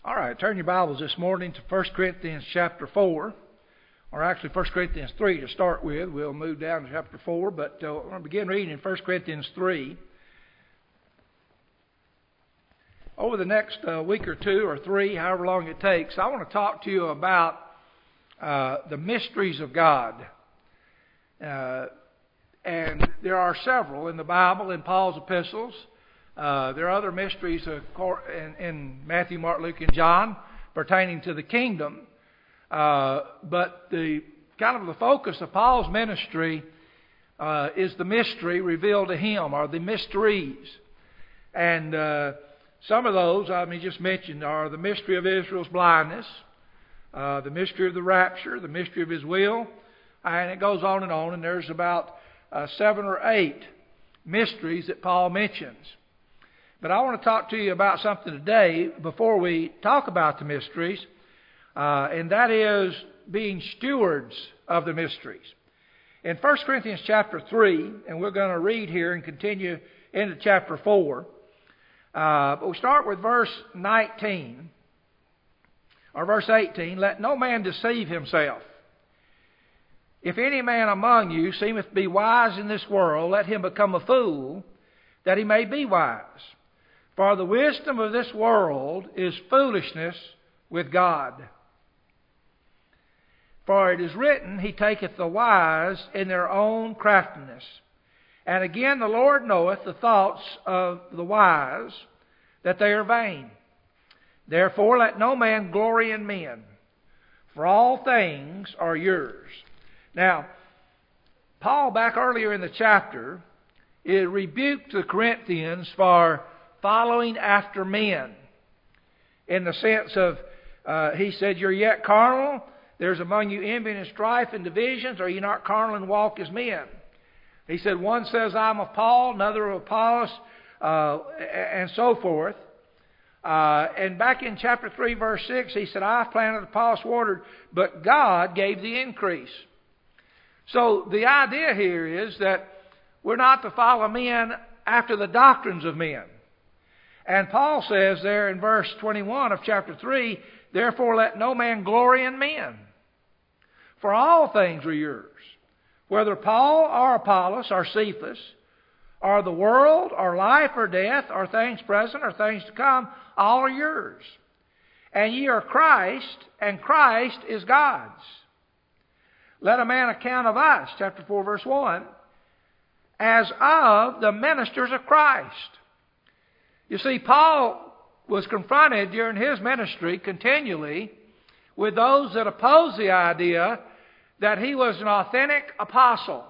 All right, turn your Bibles this morning to 1 Corinthians chapter 4, or actually 1 Corinthians 3 to start with. We'll move down to chapter 4, but we're going to begin reading in 1 Corinthians 3. Over the next week or two or three, however long it takes, I want to talk to you about the mysteries of God. And there are several in the Bible, in Paul's epistles. There are other mysteries in Matthew, Mark, Luke, and John pertaining to the kingdom. But the focus of Paul's ministry is the mystery revealed to him, or the mysteries. And some of those, just mentioned, are the mystery of Israel's blindness, the mystery of the rapture, the mystery of His will, and it goes on. And there's about 7 or 8 mysteries that Paul mentions. But I want to talk to you about something today before we talk about the mysteries, and that is being stewards of the mysteries. In 1 Corinthians chapter 3, and we're going to read here and continue into chapter 4, but we start with verse 19, or verse 18, "Let no man deceive himself. If any man among you seemeth to be wise in this world, let him become a fool, that he may be wise. For the wisdom of this world is foolishness with God. For it is written, He taketh the wise in their own craftiness. And again, the Lord knoweth the thoughts of the wise, that they are vain. Therefore let no man glory in men, for all things are yours." Now, Paul, back earlier in the chapter, rebuked the Corinthians for following after men. In the sense of, he said, "You're yet carnal. There's among you envy and strife and divisions. Are you not carnal and walk as men?" He said, one says, "I'm of Paul," another of Apollos, and so forth. And back in chapter 3, verse 6, he said, "I planted, Apollos watered, but God gave the increase." So the idea here is that we're not to follow men after the doctrines of men. And Paul says there in verse 21 of chapter 3, "Therefore let no man glory in men, for all things are yours. Whether Paul or Apollos or Cephas, or the world, or life or death, or things present or things to come, all are yours. And ye are Christ, and Christ is God's. Let a man account of us," chapter 4, verse 1, "as of the ministers of Christ." You see, Paul was confronted during his ministry continually with those that opposed the idea that he was an authentic apostle.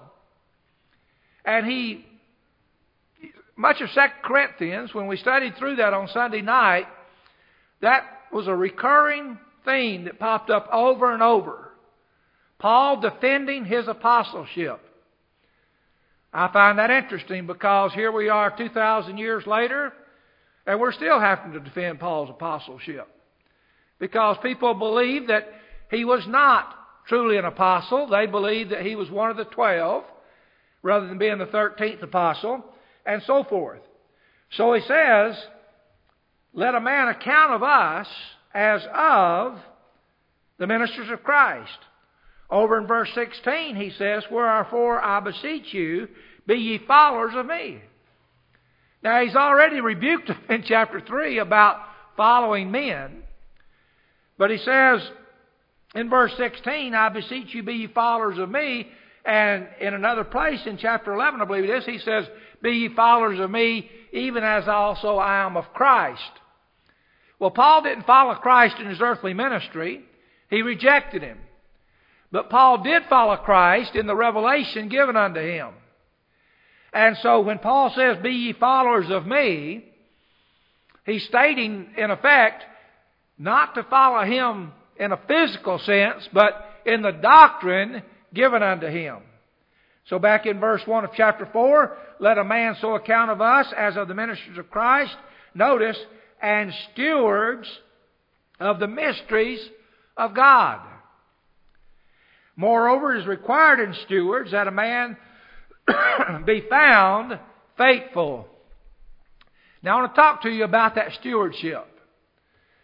And much of 2 Corinthians, when we studied through that on Sunday night, that was a recurring theme that popped up over and over. Paul defending his apostleship. I find that interesting because here we are 2,000 years later, and we're still having to defend Paul's apostleship. Because people believe that he was not truly an apostle. They believe that he was one of the 12, rather than being the 13th apostle, and so forth. So he says, "Let a man account of us as of the ministers of Christ." Over in verse 16 he says, "Wherefore I beseech you, be ye followers of me." Now, he's already rebuked them in chapter 3 about following men. But he says in verse 16, "I beseech you, be ye followers of me." And in another place in chapter 11, I believe it is, he says, "Be ye followers of me, even as also I am of Christ." Well, Paul didn't follow Christ in his earthly ministry. He rejected Him. But Paul did follow Christ in the revelation given unto him. And so when Paul says, "Be ye followers of me," he's stating, in effect, not to follow him in a physical sense, but in the doctrine given unto him. So back in verse 1 of chapter 4, "Let a man so account of us as of the ministers of Christ," notice, "and stewards of the mysteries of God. Moreover, it is required in stewards that a man be found faithful." Now I want to talk to you about that stewardship.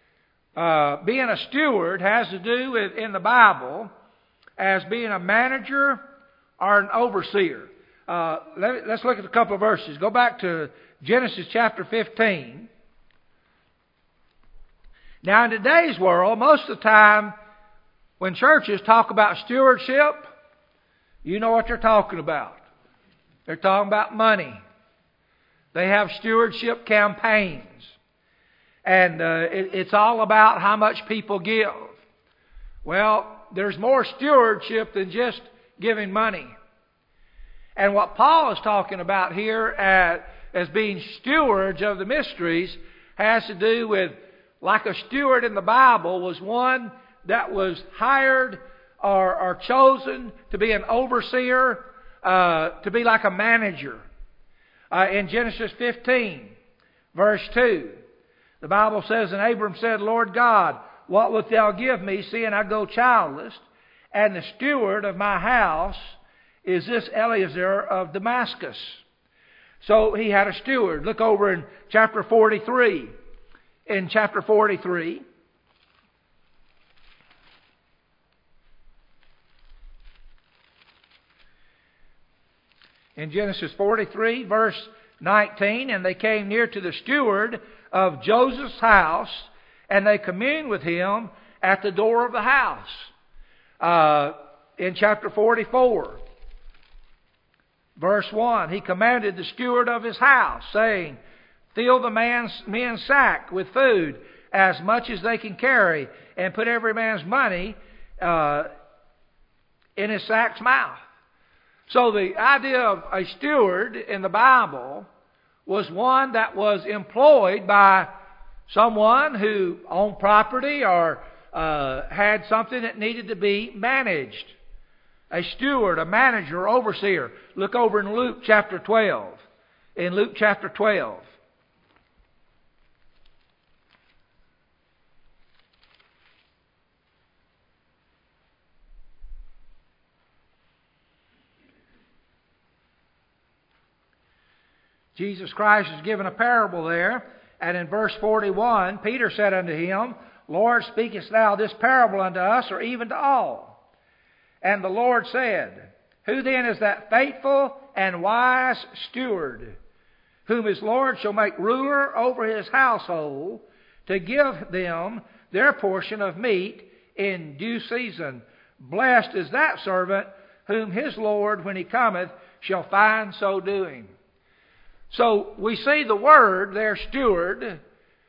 being a steward has to do with, in the Bible, as being a manager or an overseer. Let's look at a couple of verses. Go back to Genesis chapter 15. Now, in today's world, most of the time when churches talk about stewardship, you know what they're talking about. They're talking about money. They have stewardship campaigns. And it's all about how much people give. Well, there's more stewardship than just giving money. And what Paul is talking about here as being stewards of the mysteries has to do with, like a steward in the Bible was one that was hired or chosen to be an overseer, to be like a manager. In Genesis 15, verse 2, the Bible says, And Abram said, Lord God, what wilt thou give me, seeing I go childless? And the steward of my house is this Eliezer of Damascus. So he had a steward. Look over in chapter 43. In chapter 43, in Genesis 43, verse 19, And they came near to the steward of Joseph's house, and they communed with him at the door of the house. In chapter 44, verse 1, he commanded the steward of his house, saying, Fill the men's sack with food as much as they can carry, and put every man's money in his sack's mouth. So the idea of a steward in the Bible was one that was employed by someone who owned property or had something that needed to be managed. A steward, a manager, overseer. Look over in Luke chapter 12. In Luke chapter 12. Jesus Christ is given a parable there, and in verse 41, Peter said unto him, Lord, speakest thou this parable unto us, or even to all? And the Lord said, Who then is that faithful and wise steward, whom his Lord shall make ruler over his household, to give them their portion of meat in due season? Blessed is that servant whom his Lord, when he cometh, shall find so doing. So we see the word there, steward,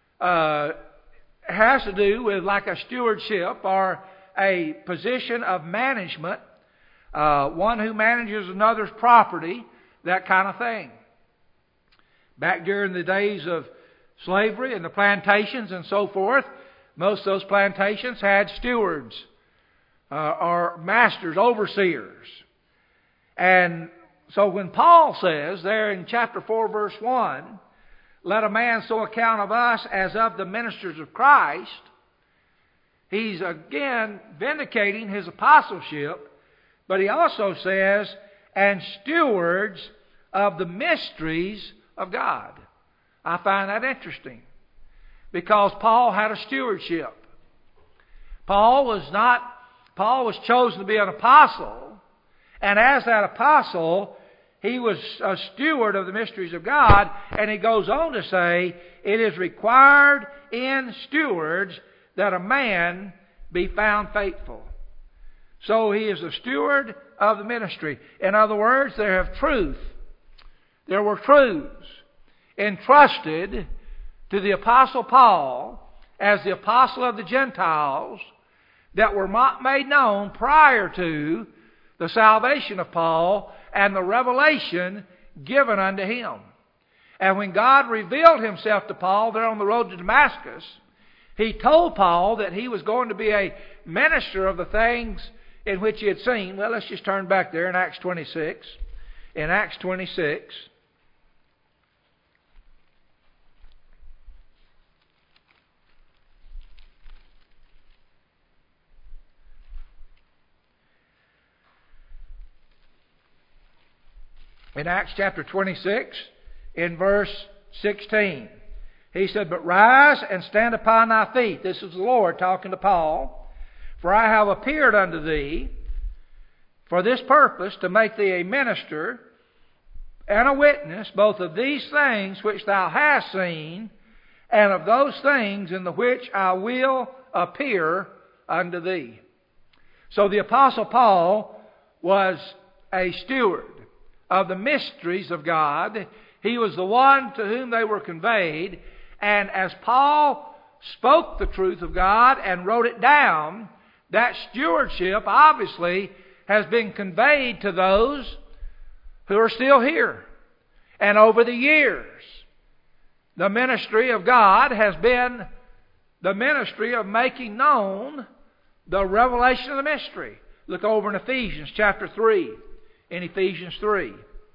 has to do with like a stewardship or a position of management, one who manages another's property, that kind of thing. Back during the days of slavery and the plantations and so forth, most of those plantations had stewards or masters, overseers. And so when Paul says there in chapter 4, verse 1, Let a man so account of us as of the ministers of Christ, he's again vindicating his apostleship, but he also says, and stewards of the mysteries of God. I find that interesting, because Paul had a stewardship. Paul was chosen to be an apostle, and as that apostle, he was a steward of the mysteries of God, and he goes on to say, it is required in stewards that a man be found faithful. So he is a steward of the ministry. In other words, there were truths entrusted to the Apostle Paul as the apostle of the Gentiles that were not made known prior to the salvation of Paul and the revelation given unto him. And when God revealed himself to Paul there on the road to Damascus, he told Paul that he was going to be a minister of the things in which he had seen. Well, let's just turn back there in Acts 26. In Acts 26, in Acts chapter 26, in verse 16. He said, "But rise and stand upon thy feet." This is the Lord talking to Paul. "For I have appeared unto thee for this purpose, to make thee a minister and a witness both of these things which thou hast seen, and of those things in the which I will appear unto thee." So the Apostle Paul was a steward of the mysteries of God. He was the one to whom they were conveyed. And as Paul spoke the truth of God and wrote it down, that stewardship obviously has been conveyed to those who are still here. And over the years, the ministry of God has been the ministry of making known the revelation of the mystery. Look over in Ephesians chapter 3. In Ephesians 3.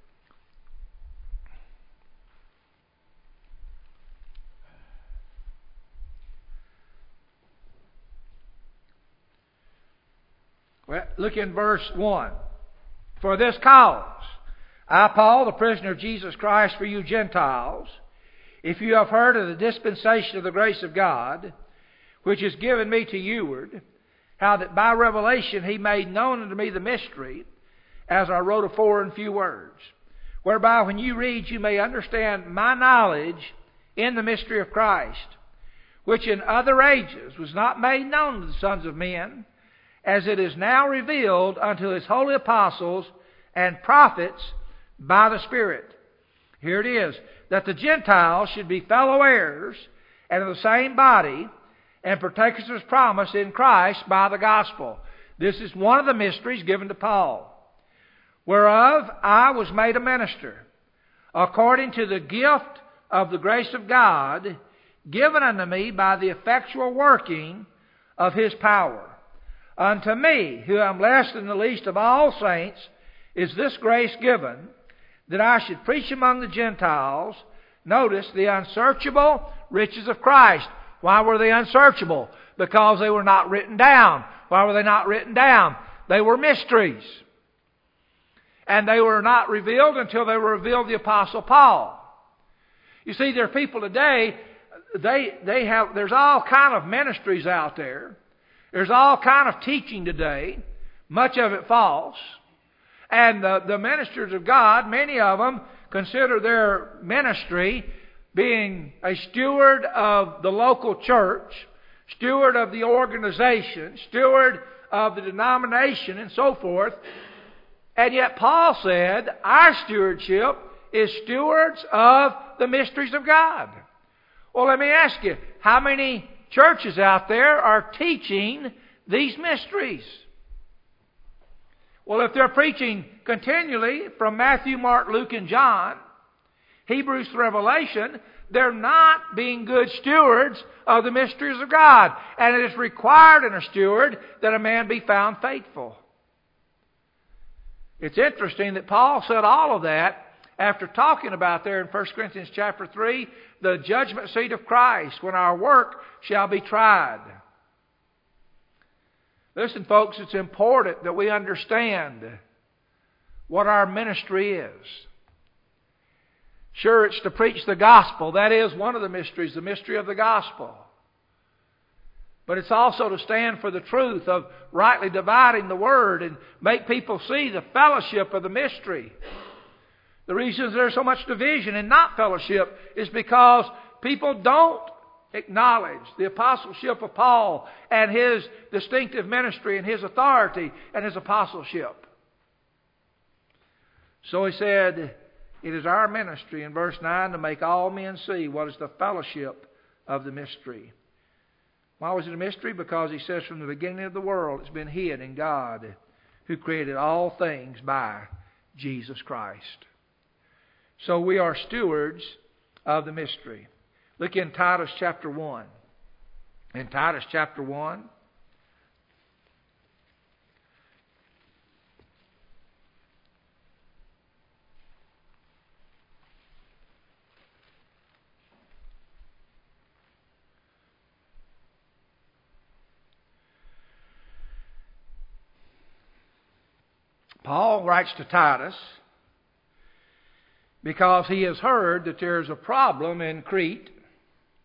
Well, look in verse 1. "For this cause, I, Paul, the prisoner of Jesus Christ for you Gentiles, if you have heard of the dispensation of the grace of God, which is given me to youward, how that by revelation He made known unto me the mystery, as I wrote afore in few words, whereby when you read you may understand my knowledge in the mystery of Christ, which in other ages was not made known to the sons of men, as it is now revealed unto His holy apostles and prophets by the Spirit." Here it is, "that the Gentiles should be fellow heirs and of the same body, and partakers of His promise in Christ by the gospel." This is one of the mysteries given to Paul. "Whereof I was made a minister, according to the gift of the grace of God, given unto me by the effectual working of His power. Unto me, who am less than the least of all saints, is this grace given, that I should preach among the Gentiles," notice, "the unsearchable riches of Christ." Why were they unsearchable? Because they were not written down. Why were they not written down? They were mysteries. And they were not revealed until they were revealed to the Apostle Paul. You see, there are people today, there's all kind of ministries out there. There's all kind of teaching today, much of it false. And the ministers of God, many of them consider their ministry being a steward of the local church, steward of the organization, steward of the denomination, and so forth. And yet Paul said, our stewardship is stewards of the mysteries of God. Well, let me ask you, how many churches out there are teaching these mysteries? Well, if they're preaching continually from Matthew, Mark, Luke, and John, Hebrews to Revelation, they're not being good stewards of the mysteries of God. And it is required in a steward that a man be found faithful. It's interesting that Paul said all of that after talking about there in 1 Corinthians chapter 3, the judgment seat of Christ, when our work shall be tried. Listen, folks, it's important that we understand what our ministry is. Sure, it's to preach the gospel. That is one of the mysteries, the mystery of the gospel. But it's also to stand for the truth of rightly dividing the word and make people see the fellowship of the mystery. The reasons there's so much division and not fellowship is because people don't acknowledge the apostleship of Paul and his distinctive ministry and his authority and his apostleship. So he said, it is our ministry in verse 9 to make all men see what is the fellowship of the mystery. Why was it a mystery? Because he says from the beginning of the world it's been hid in God, who created all things by Jesus Christ. So we are stewards of the mystery. Look in Titus chapter 1. In Titus chapter 1. Paul writes to Titus because he has heard that there's a problem in Crete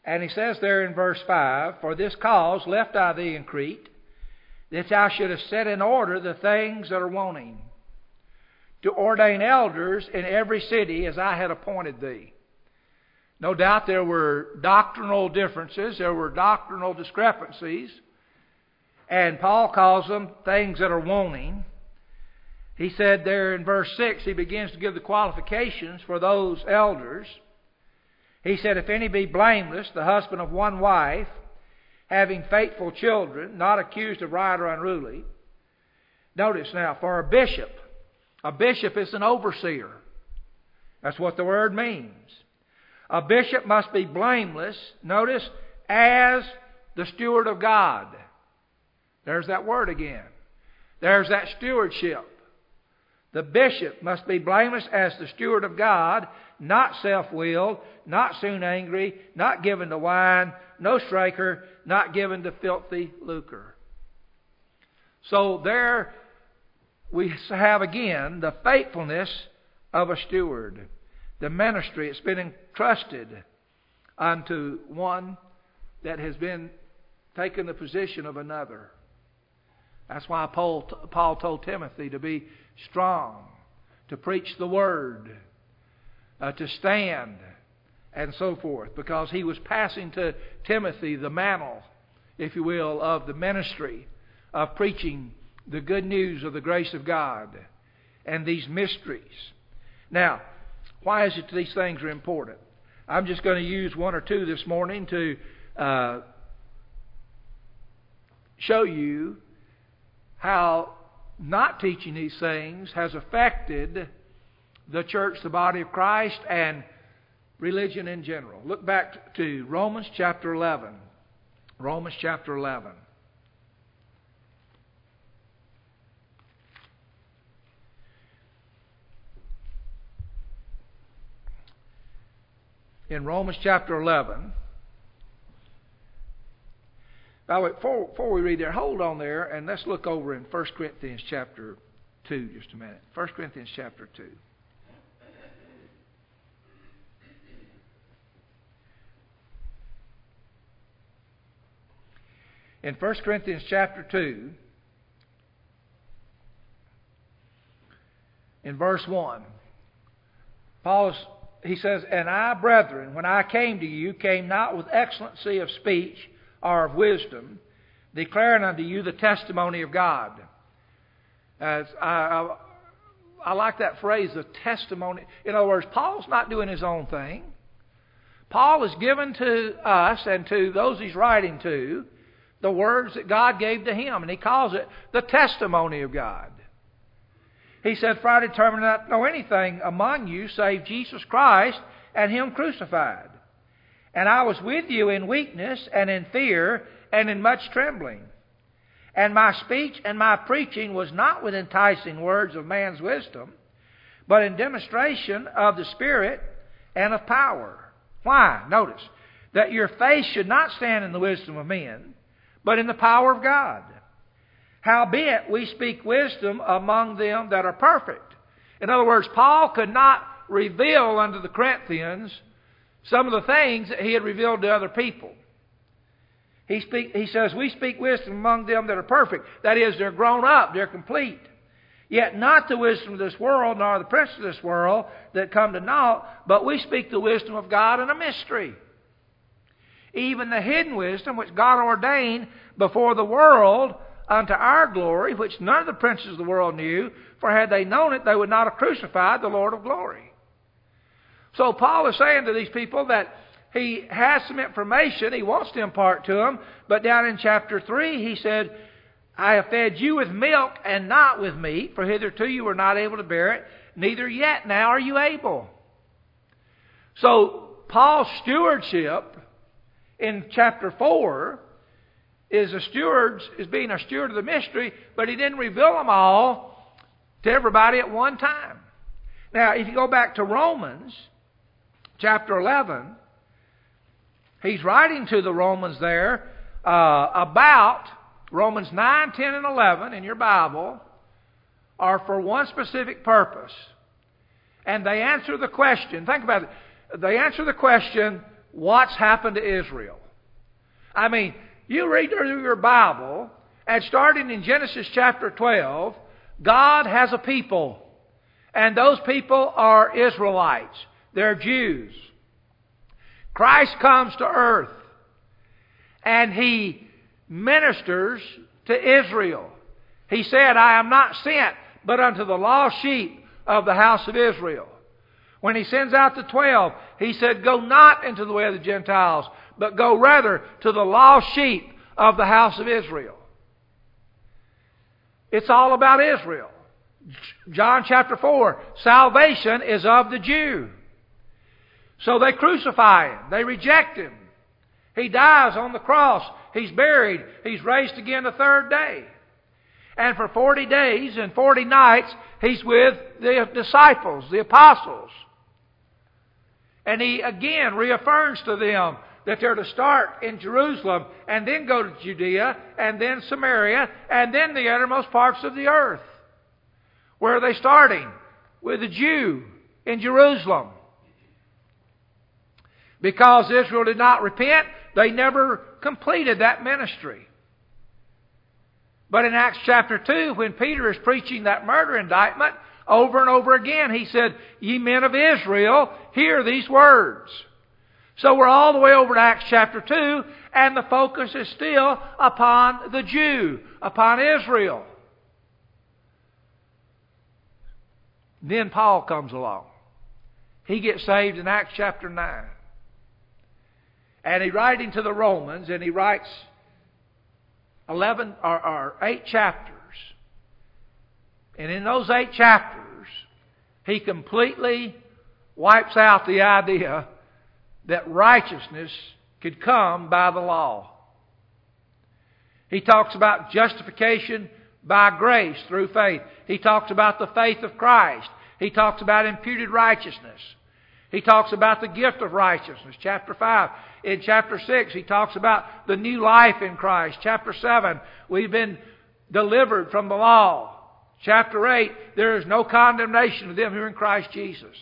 And he says there in verse 5, "For this cause left I thee in Crete, that thou shouldest set in order the things that are wanting, to ordain elders in every city as I had appointed thee." No doubt there were doctrinal differences, there were doctrinal discrepancies, and Paul calls them things that are wanting. He said there in verse 6, he begins to give the qualifications for those elders. He said, "If any be blameless, the husband of one wife, having faithful children, not accused of riot or unruly." Notice now, for a bishop is an overseer. That's what the word means. A bishop must be blameless, notice, as the steward of God. There's that word again. There's that stewardship. The bishop must be blameless as the steward of God, not self-willed, not soon angry, not given to wine, no striker, not given to filthy lucre. So there we have again the faithfulness of a steward. The ministry, it's been entrusted unto one that has been taken the position of another. That's why Paul told Timothy to be strong, to preach the word, to stand, and so forth, because he was passing to Timothy the mantle, if you will, of the ministry of preaching the good news of the grace of God and these mysteries. Now, why is it these things are important? I'm just going to use one or two this morning to show you how not teaching these things has affected the church, the body of Christ, and religion in general. Look back to Romans chapter 11. Romans chapter 11. In Romans chapter 11. Now, before we read there, hold on there and let's look over in 1 Corinthians chapter 2 just a minute. 1 Corinthians chapter 2. In 1 Corinthians chapter 2, in verse 1, he says, "And I, brethren, when I came to you, came not with excellency of speech or of wisdom, declaring unto you the testimony of God." As I like that phrase, the testimony. In other words, Paul's not doing his own thing. Paul is given to us and to those he's writing to the words that God gave to him, and he calls it the testimony of God. He said, "For I determined not to know anything among you save Jesus Christ and Him crucified. And I was with you in weakness and in fear and in much trembling. And my speech and my preaching was not with enticing words of man's wisdom, but in demonstration of the Spirit and of power." Why? Notice, "that your faith should not stand in the wisdom of men, but in the power of God. Howbeit we speak wisdom among them that are perfect." In other words, Paul could not reveal unto the Corinthians some of the things that he had revealed to other people. He says, "We speak wisdom among them that are perfect." That is, they're grown up, they're complete. "Yet not the wisdom of this world, nor the prince of this world that come to naught, but we speak the wisdom of God in a mystery. Even the hidden wisdom which God ordained before the world unto our glory, which none of the princes of the world knew, for had they known it, they would not have crucified the Lord of glory." So Paul is saying to these people that he has some information he wants to impart to them, but down in chapter 3 he said, "I have fed you with milk and not with meat, for hitherto you were not able to bear it, neither yet now are you able." So Paul's stewardship in chapter 4 is being a steward of the mystery, but he didn't reveal them all to everybody at one time. Now, if you go back to Romans chapter 11, he's writing to the Romans there about Romans 9, 10, and 11 in your Bible are for one specific purpose. And they answer the question, think about it, they answer the question, what's happened to Israel. I mean, you read through your Bible, and starting in Genesis chapter 12, God has a people. And those people are Israelites. They're Jews. Christ comes to earth, and He ministers to Israel. He said, I am not sent but unto the lost sheep of the house of Israel. When He sends out the 12, He said, go not into the way of the Gentiles, but go rather to the lost sheep of the house of Israel. It's all about Israel. John chapter 4, salvation is of the Jew. So they crucify Him. They reject Him. He dies on the cross. He's buried. He's raised again the third day. And for 40 days and 40 nights, He's with the disciples, the apostles. And He again reaffirms to them that they're to start in Jerusalem and then go to Judea and then Samaria and then the uttermost parts of the earth. Where are they starting? With the Jew in Jerusalem. Because Israel did not repent, they never completed that ministry. But in Acts chapter 2, when Peter is preaching that murder indictment, over and over again, he said, ye men of Israel, hear these words. So we're all the way over to Acts chapter 2, and the focus is still upon the Jew, upon Israel. Then Paul comes along. He gets saved in Acts chapter 9. And he's writing to the Romans, and he writes 8 chapters. And in those 8 chapters, he completely wipes out the idea that righteousness could come by the law. He talks about justification by grace through faith. He talks about the faith of Christ. He talks about imputed righteousness. He talks about the gift of righteousness, chapter 5. In chapter 6, he talks about the new life in Christ. Chapter 7, we've been delivered from the law. Chapter 8, there is no condemnation to them who are in Christ Jesus.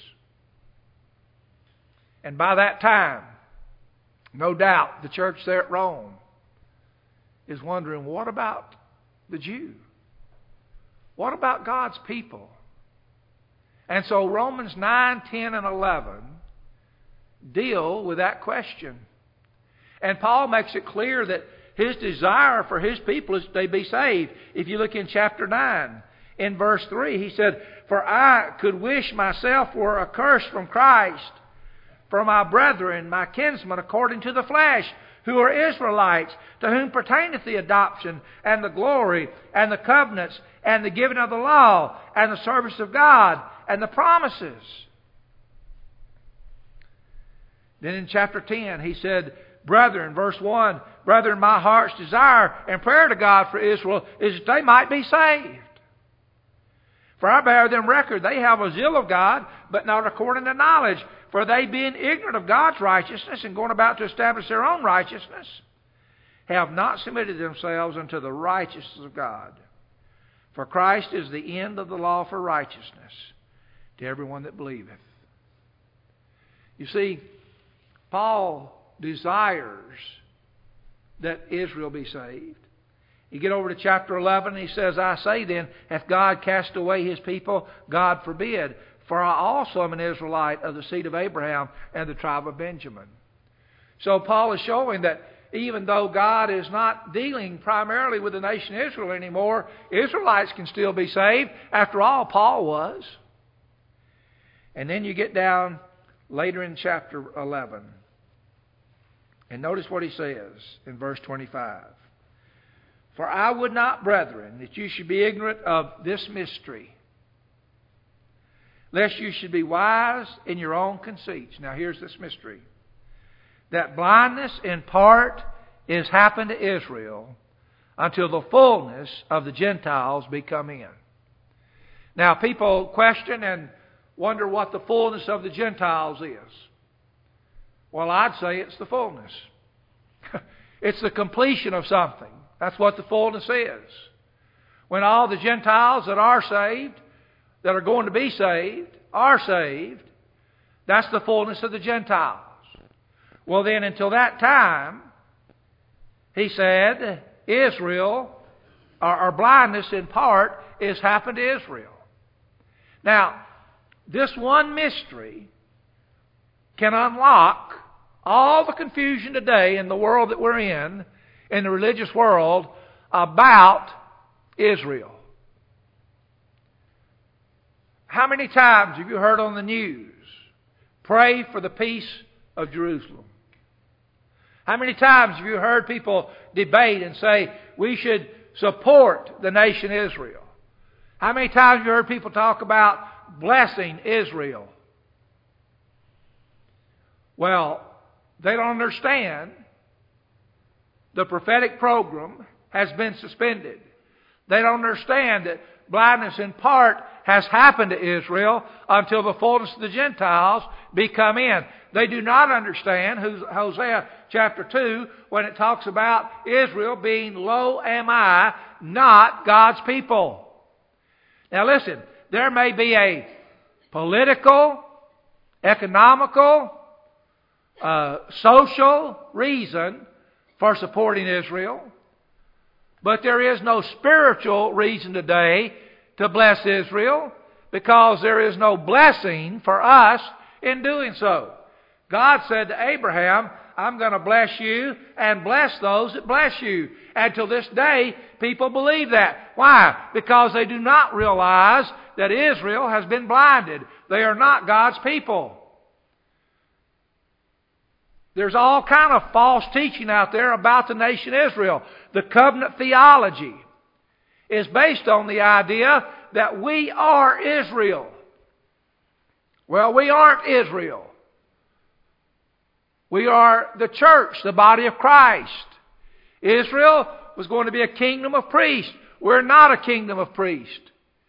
And by that time, no doubt, the church there at Rome is wondering, what about the Jew? What about God's people? And so Romans 9, 10, and 11 deal with that question. And Paul makes it clear that his desire for his people is they be saved. If you look in chapter 9, in verse 3, he said, for I could wish myself were accursed from Christ, for my brethren, my kinsmen, according to the flesh, who are Israelites, to whom pertaineth the adoption, and the glory, and the covenants, and the giving of the law, and the service of God, and the promises. Then in chapter 10, he said, brethren, verse 1, brethren, my heart's desire and prayer to God for Israel is that they might be saved. For I bear them record, they have a zeal of God, but not according to knowledge. For they, being ignorant of God's righteousness and going about to establish their own righteousness, have not submitted themselves unto the righteousness of God. For Christ is the end of the law for righteousness to everyone that believeth. You see, Paul desires that Israel be saved. You get over to chapter 11, he says, I say then, hath God cast away His people? God forbid. For I also am an Israelite of the seed of Abraham and the tribe of Benjamin. So Paul is showing that even though God is not dealing primarily with the nation Israel anymore, Israelites can still be saved. After all, Paul was. And then you get down later in chapter 11. And notice what he says in verse 25. For I would not, brethren, that you should be ignorant of this mystery, lest you should be wise in your own conceits. Now here's this mystery. That blindness in part is happened to Israel until the fullness of the Gentiles be come in. Now people question and wonder what the fullness of the Gentiles is. Well, I'd say it's the fullness. It's the completion of something. That's what the fullness is. When all the Gentiles that are saved, that are going to be saved, are saved, that's the fullness of the Gentiles. Well then, until that time, he said, Israel, or blindness in part, is happened to Israel. Now, this one mystery can unlock all the confusion today in the world that we're in the religious world, about Israel. How many times have you heard on the news, pray for the peace of Jerusalem? How many times have you heard people debate and say, we should support the nation Israel? How many times have you heard people talk about blessing Israel? Well, they don't understand the prophetic program has been suspended. They don't understand that blindness in part has happened to Israel until the fullness of the Gentiles be come in. They do not understand Hosea chapter 2 when it talks about Israel being, lo am I, not God's people. Now listen, there may be a political, economical, social reason for supporting Israel, but there is no spiritual reason today to bless Israel, because there is no blessing for us in doing so. God said to Abraham, I'm going to bless you and bless those that bless you. And till this day, people believe that. Why? Because they do not realize that Israel has been blinded. They are not God's people. There's all kind of false teaching out there about the nation Israel. The covenant theology is based on the idea that we are Israel. Well, we aren't Israel. We are the church, the body of Christ. Israel was going to be a kingdom of priests. We're not a kingdom of priests.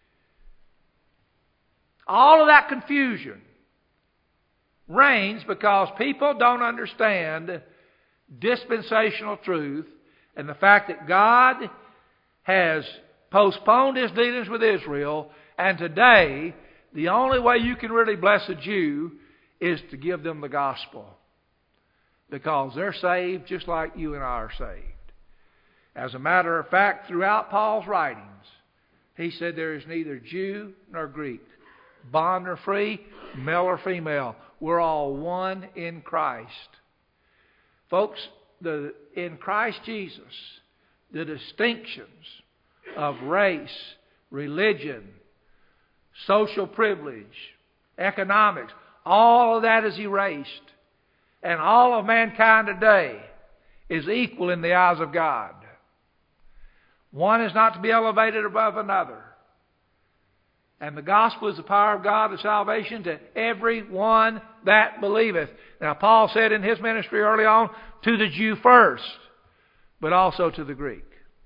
All of that confusion reigns because people don't understand dispensational truth and the fact that God has postponed His dealings with Israel, and today the only way you can really bless a Jew is to give them the gospel, because they're saved just like you and I are saved. As a matter of fact, throughout Paul's writings, he said there is neither Jew nor Greek, bond nor free, male or female. We're all one in Christ. Folks, in Christ Jesus, the distinctions of race, religion, social privilege, economics, all of that is erased. And all of mankind today is equal in the eyes of God. One is not to be elevated above another. And the gospel is the power of God to salvation to everyone that believeth. Now, Paul said in his ministry early on, to the Jew first, but also to the Greek.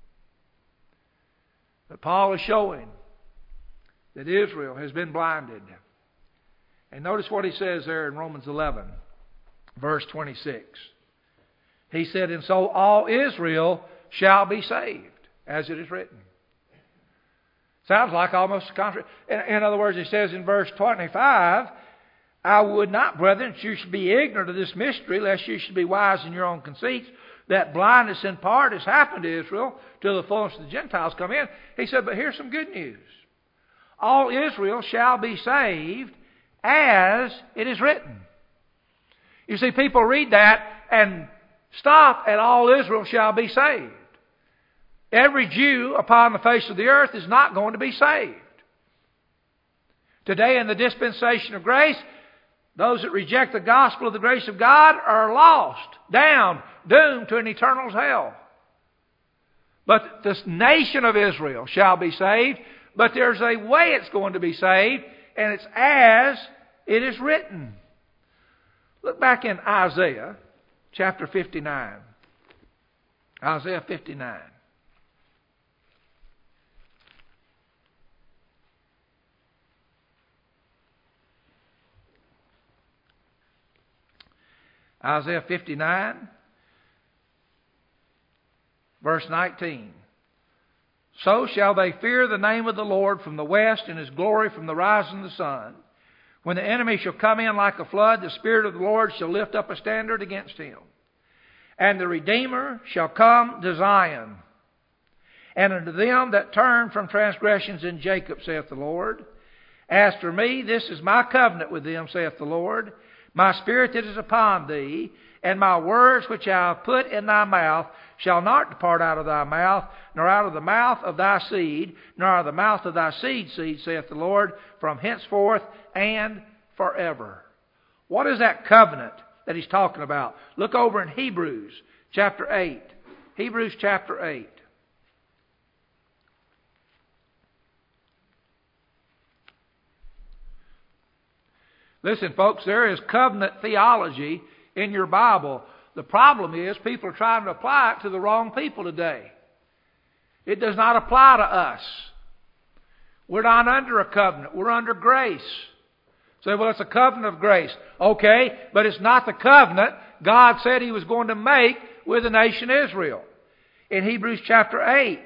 But Paul is showing that Israel has been blinded. And notice what he says there in Romans 11, verse 26. He said, and so all Israel shall be saved, as it is written. Sounds like almost contrary. In other words, he says in verse 25, I would not, brethren, that you should be ignorant of this mystery, lest you should be wise in your own conceits, that blindness in part has happened to Israel till the fullness of the Gentiles come in. He said, but here's some good news. All Israel shall be saved, as it is written. You see, people read that and stop at all Israel shall be saved. Every Jew upon the face of the earth is not going to be saved. Today in the dispensation of grace, those that reject the gospel of the grace of God are lost, down, doomed to an eternal hell. But this nation of Israel shall be saved, but there's a way it's going to be saved, and it's as it is written. Look back in Isaiah chapter 59. Isaiah 59. Isaiah 59, verse 19. So shall they fear the name of the Lord from the west, and His glory from the rising of the sun. When the enemy shall come in like a flood, the Spirit of the Lord shall lift up a standard against him. And the Redeemer shall come to Zion. And unto them that turn from transgressions in Jacob, saith the Lord. As for me, this is my covenant with them, saith the Lord. My Spirit that is upon thee, and my words which I have put in thy mouth shall not depart out of thy mouth, nor out of the mouth of thy seed, nor out of the mouth of thy seed, saith the Lord, from henceforth and forever. What is that covenant that he's talking about? Look over in Hebrews chapter 8. Hebrews chapter 8. Listen, folks, there is covenant theology in your Bible. The problem is people are trying to apply it to the wrong people today. It does not apply to us. We're not under a covenant. We're under grace. Say, well, it's a covenant of grace. Okay, but it's not the covenant God said He was going to make with the nation Israel. In Hebrews chapter 8.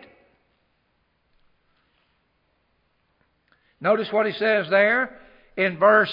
Notice what He says there in verse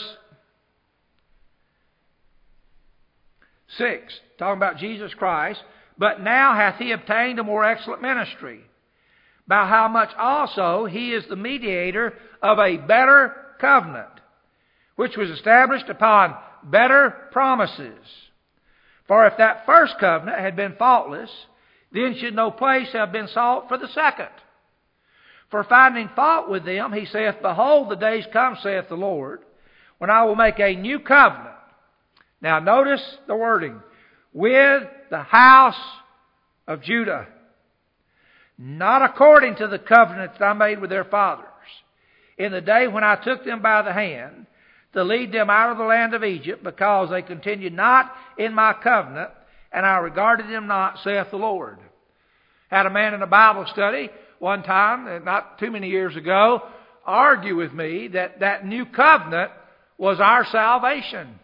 6, talking about Jesus Christ. But now hath He obtained a more excellent ministry, by how much also He is the mediator of a better covenant, which was established upon better promises. For if that first covenant had been faultless, then should no place have been sought for the second. For finding fault with them, He saith, Behold, the days come, saith the Lord, when I will make a new covenant. Now notice the wording. With the house of Judah. Not according to the covenant that I made with their fathers, in the day when I took them by the hand, to lead them out of the land of Egypt, because they continued not in my covenant, and I regarded them not, saith the Lord. Had a man in a Bible study one time, not too many years ago, argue with me that that new covenant was our salvation.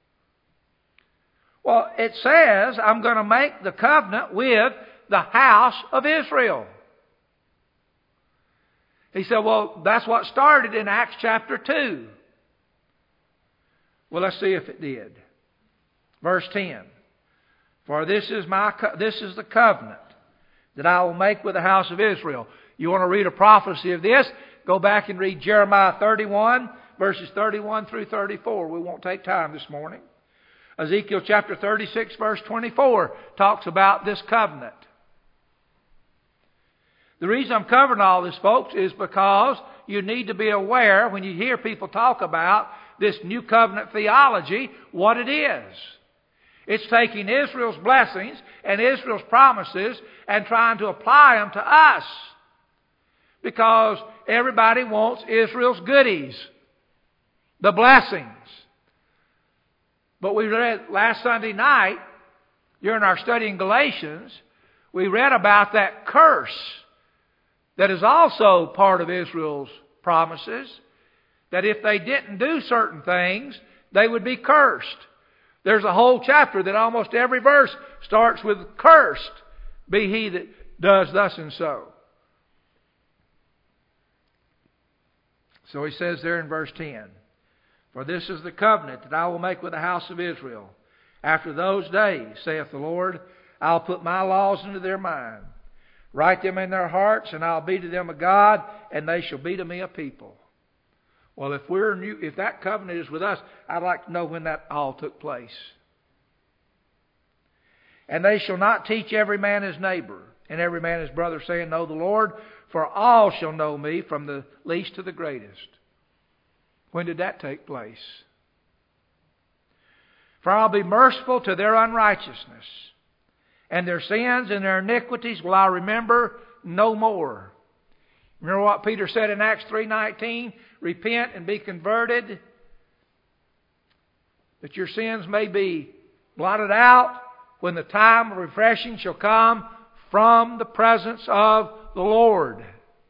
Well, it says, I'm going to make the covenant with the house of Israel. He said, well, that's what started in Acts chapter 2. Well, let's see if it did. Verse 10. For this is the covenant that I will make with the house of Israel. You want to read a prophecy of this? Go back and read Jeremiah 31, verses 31 through 34. We won't take time this morning. Ezekiel chapter 36, verse 24 talks about this covenant. The reason I'm covering all this, folks, is because you need to be aware when you hear people talk about this new covenant theology, what it is. It's taking Israel's blessings and Israel's promises and trying to apply them to us. Because everybody wants Israel's goodies, the blessings. But we read last Sunday night, during our study in Galatians, we read about that curse that is also part of Israel's promises, that if they didn't do certain things, they would be cursed. There's a whole chapter that almost every verse starts with, Cursed be he that does thus and so. So he says there in verse 10, For this is the covenant that I will make with the house of Israel. After those days, saith the Lord, I'll put my laws into their mind, write them in their hearts, and I'll be to them a God, and they shall be to me a people. Well, if that covenant is with us, I'd like to know when that all took place. And they shall not teach every man his neighbor, and every man his brother, saying, Know the Lord, for all shall know me, from the least to the greatest. When did that take place? For I'll be merciful to their unrighteousness, and their sins and their iniquities will I remember no more. Remember what Peter said in Acts 3:19? Repent and be converted, that your sins may be blotted out when the time of refreshing shall come from the presence of the Lord.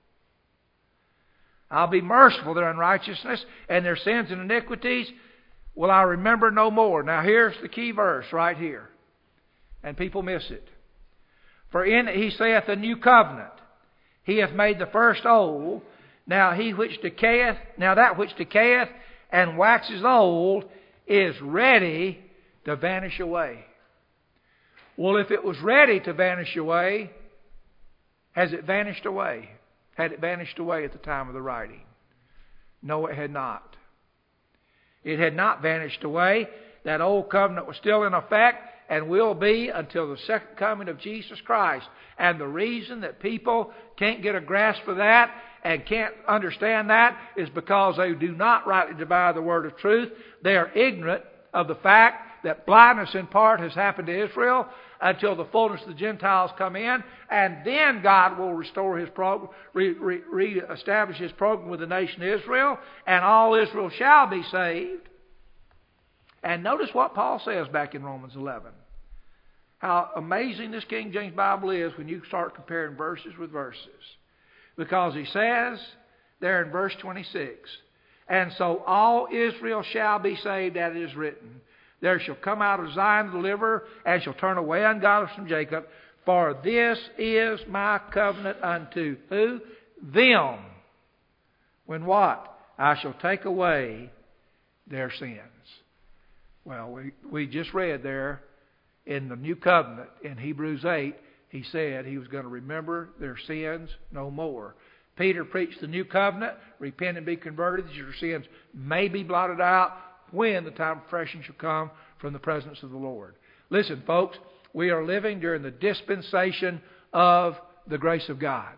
I'll be merciful to their unrighteousness, and their sins and iniquities will I remember no more. Now here's the key verse right here. And people miss it. For in it he saith a new covenant. He hath made the first old. Now that which decayeth and waxes old, is ready to vanish away. Well, if it was ready to vanish away, has it vanished away? Had it vanished away at the time of the writing? No, it had not. It had not vanished away. That old covenant was still in effect and will be until the second coming of Jesus Christ. And the reason that people can't get a grasp of that and can't understand that is because they do not rightly divide the word of truth. They are ignorant of the fact that blindness in part has happened to Israel until the fullness of the Gentiles come in, and then God will restore His program, re-establish His program with the nation Israel, and all Israel shall be saved. And notice what Paul says back in Romans 11. How amazing this King James Bible is when you start comparing verses with verses. Because he says there in verse 26, and so all Israel shall be saved, as it is written, there shall come out of Zion a deliverer, and shall turn away ungodliness from Jacob. For this is my covenant unto who? Them. When what? I shall take away their sins. Well, we just read there in the new covenant in Hebrews 8, he said he was going to remember their sins no more. Peter preached the new covenant, repent and be converted, that your sins may be blotted out when the time of refreshing shall come from the presence of the Lord. Listen, folks, we are living during the dispensation of the grace of God.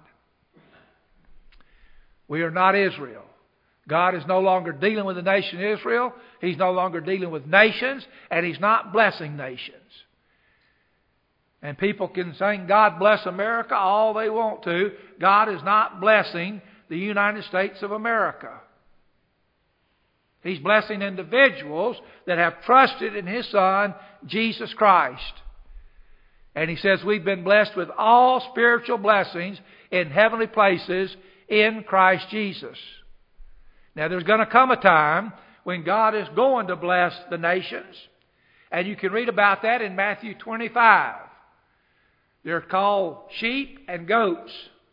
We are not Israel. God is no longer dealing with the nation Israel. He's no longer dealing with nations, and He's not blessing nations. And people can sing, God bless America, all they want to. God is not blessing the United States of America. He's blessing individuals that have trusted in His Son, Jesus Christ. And He says we've been blessed with all spiritual blessings in heavenly places in Christ Jesus. Now there's going to come a time when God is going to bless the nations. And you can read about that in Matthew 25. They're called sheep and goats.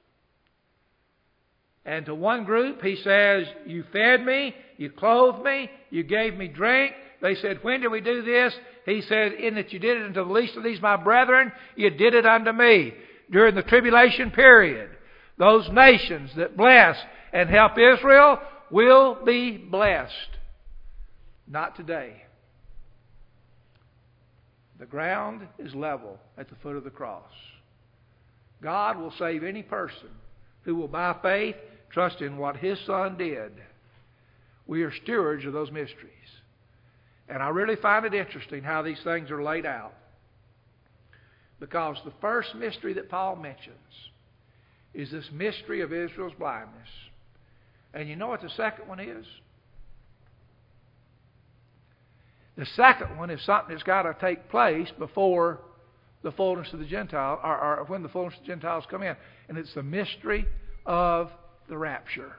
And to one group, He says, you fed me, you clothed me, you gave me drink. They said, when did we do this? He said, in that you did it unto the least of these my brethren, you did it unto me. During the tribulation period, those nations that bless and help Israel will be blessed. Not today. The ground is level at the foot of the cross. God will save any person who will by faith trust in what His Son did. We are stewards of those mysteries. And I really find it interesting how these things are laid out. Because the first mystery that Paul mentions is this mystery of Israel's blindness. And you know what the second one is? The second one is something that's got to take place before the fullness of the Gentiles, or when the fullness of the Gentiles come in. And it's the mystery of the rapture.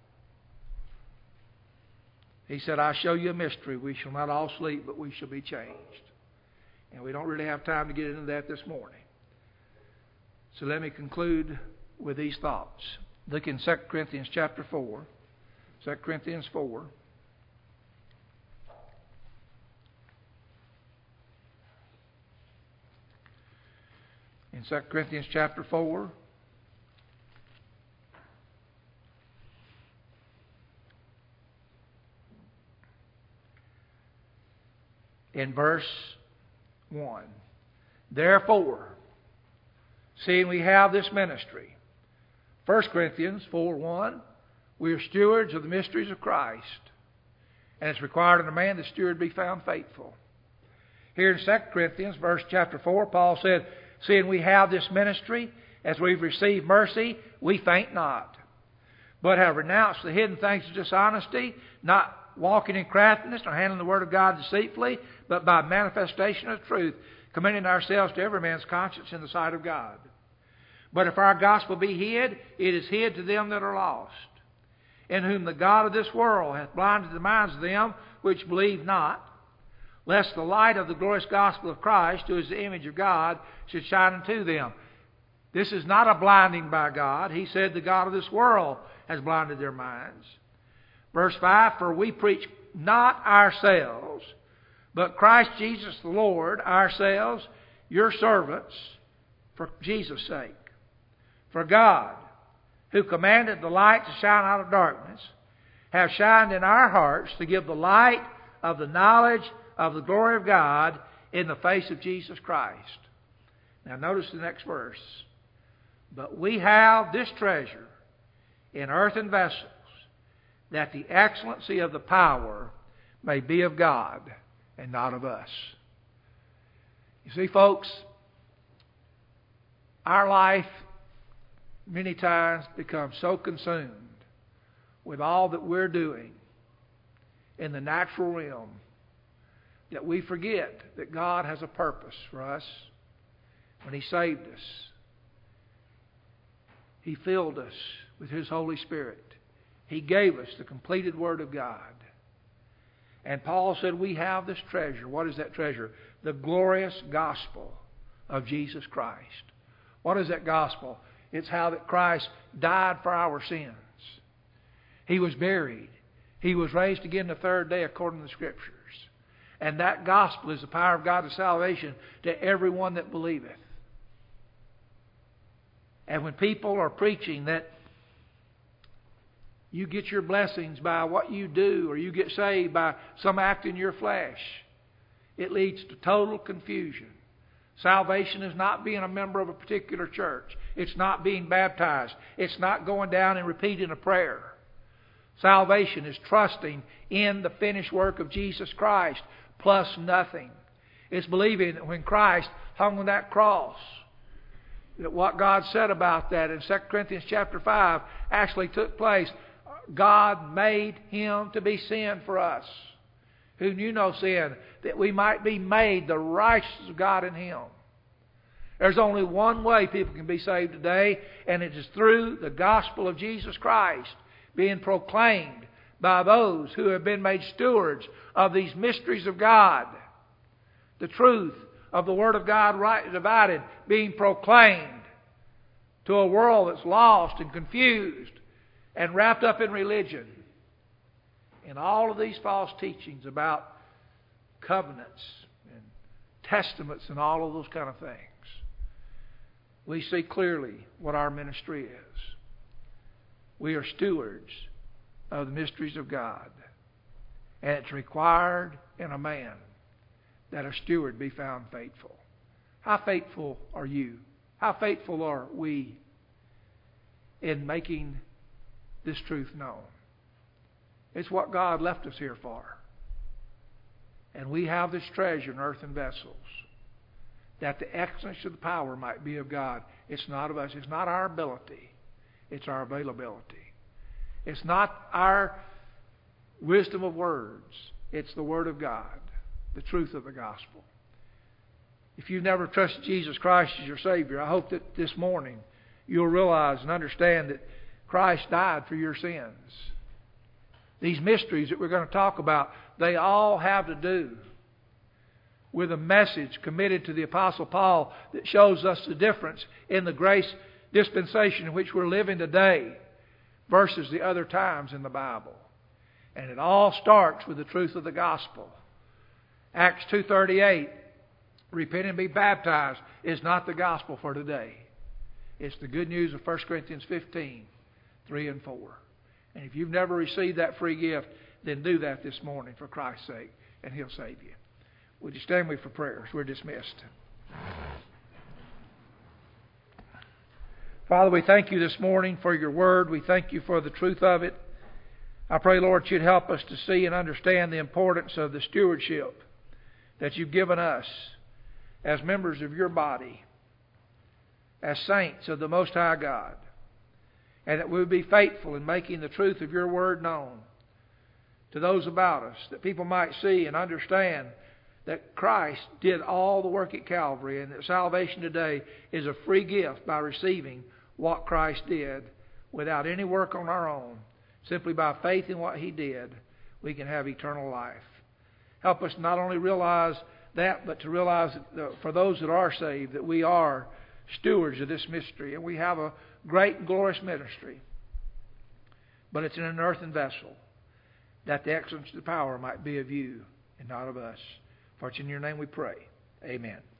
He said, I show you a mystery. We shall not all sleep, but we shall be changed. And we don't really have time to get into that this morning. So let me conclude with these thoughts. Look in 2 Corinthians chapter 4. 2 Corinthians 4. In 2 Corinthians chapter 4, in verse 1, therefore, seeing we have this ministry, 1 Corinthians 4:1, we are stewards of the mysteries of Christ, and it's required of a man that steward be found faithful. Here in 2 Corinthians, chapter 4, Paul said, seeing we have this ministry, as we've received mercy, we faint not, but have renounced the hidden things of dishonesty, not walking in craftiness, nor handling the word of God deceitfully, but by manifestation of truth, commending ourselves to every man's conscience in the sight of God. But if our gospel be hid, it is hid to them that are lost, in whom the God of this world hath blinded the minds of them which believe not, lest the light of the glorious gospel of Christ, who is the image of God, should shine unto them. This is not a blinding by God. He said the God of this world has blinded their minds. Verse 5, for we preach not ourselves, but Christ Jesus the Lord, ourselves, your servants, for Jesus' sake. For God, who commanded the light to shine out of darkness, have shined in our hearts to give the light of the knowledge of the glory of God in the face of Jesus Christ. Now notice the next verse. But we have this treasure in earthen vessels, that the excellency of the power may be of God and not of us. You see, folks, our life many times becomes so consumed with all that we're doing in the natural realm that we forget that God has a purpose for us. When He saved us, He filled us with His Holy Spirit. He gave us the completed Word of God. And Paul said we have this treasure. What is that treasure? The glorious gospel of Jesus Christ. What is that gospel? It's how that Christ died for our sins. He was buried. He was raised again the third day according to the Scriptures. And that gospel is the power of God to salvation to everyone that believeth. And when people are preaching that you get your blessings by what you do, or you get saved by some act in your flesh, it leads to total confusion. Salvation is not being a member of a particular church. It's not being baptized. It's not going down and repeating a prayer. Salvation is trusting in the finished work of Jesus Christ plus nothing. It's believing that when Christ hung on that cross, that what God said about that in 2 Corinthians chapter 5 actually took place. God made Him to be sin for us, who knew no sin, that we might be made the righteousness of God in Him. There's only one way people can be saved today, and it is through the gospel of Jesus Christ being proclaimed by those who have been made stewards of these mysteries of God. The truth of the Word of God rightly divided being proclaimed to a world that's lost and confused and wrapped up in religion. And all of these false teachings about covenants and testaments and all of those kind of things. We see clearly what our ministry is. We are stewards of the mysteries of God. And it's required in a man that a steward be found faithful. How faithful are you? How faithful are we in making this truth known? It's what God left us here for. And we have this treasure in earthen vessels, that the excellence of the power might be of God. It's not of us. It's not our ability. It's our availability. It's not our wisdom of words. It's the Word of God, the truth of the gospel. If you've never trusted Jesus Christ as your Savior, I hope that this morning you'll realize and understand that Christ died for your sins. These mysteries that we're going to talk about, they all have to do with a message committed to the Apostle Paul that shows us the difference in the grace dispensation in which we're living today versus the other times in the Bible. And it all starts with the truth of the gospel. Acts 2:38, repent and be baptized, is not the gospel for today. It's the good news of 1 Corinthians 15, 3 and 4. And if you've never received that free gift, then do that this morning for Christ's sake, and He'll save you. Would you stand with me for prayers? We're dismissed. Father, we thank You this morning for Your Word. We thank You for the truth of it. I pray, Lord, You'd help us to see and understand the importance of the stewardship that You've given us as members of Your body, as saints of the Most High God, and that we would be faithful in making the truth of Your Word known to those about us, that people might see and understand that Christ did all the work at Calvary, and that salvation today is a free gift by receiving what Christ did without any work on our own. Simply by faith in what He did, we can have eternal life. Help us not only realize that, but to realize that for those that are saved, that we are stewards of this mystery, and we have a great and glorious ministry. But it's in an earthen vessel. that the excellence of the power might be of you and not of us. For it's in your name we pray. Amen.